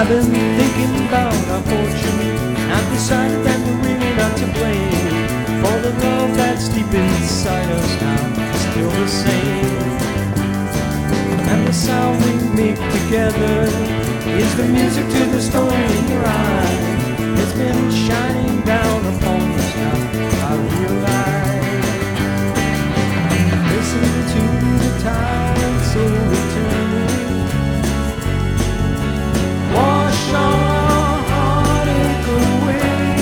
I've been thinking about our fortune, and I've decided that we're really not to blame. For the love that's deep inside us now is still the same. And the sound we make together is the music to the story in your eyes. It's been shining down upon us now, I realize. Listen to the tide so returning, wash our heartache away.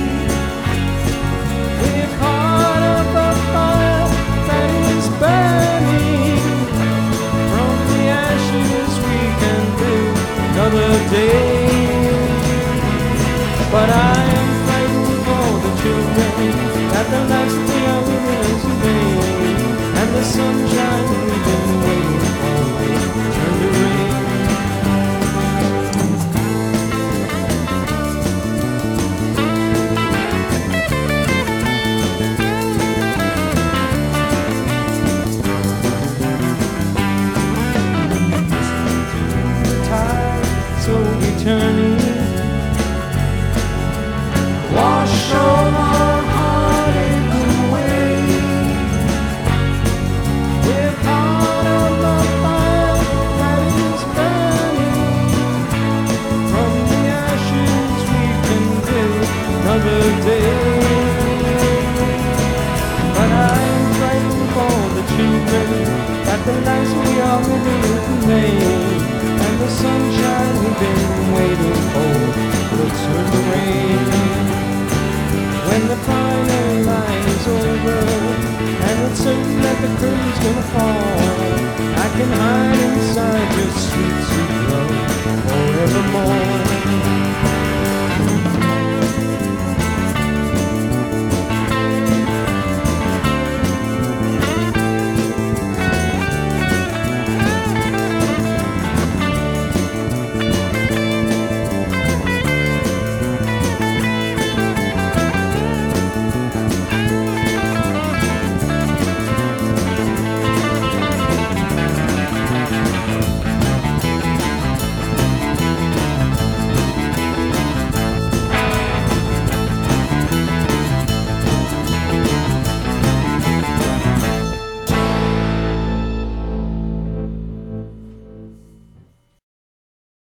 We're part of the fire that is burning. From the ashes we can build another day. But I am frightened for the children, that the lives that they are living is in vain, and the sunshine we've been waiting for will turn to rain. Slowly turning, wash all our heartache away. We're part of the fire that is burning. From the ashes we can build another day. But I'm frightened for the children, that the lives we are living is in vain, and the sunshine we've been waiting for will turn to rain. When the final line is over, and it's certain that the curtain's gonna fall, I can hide inside your sweet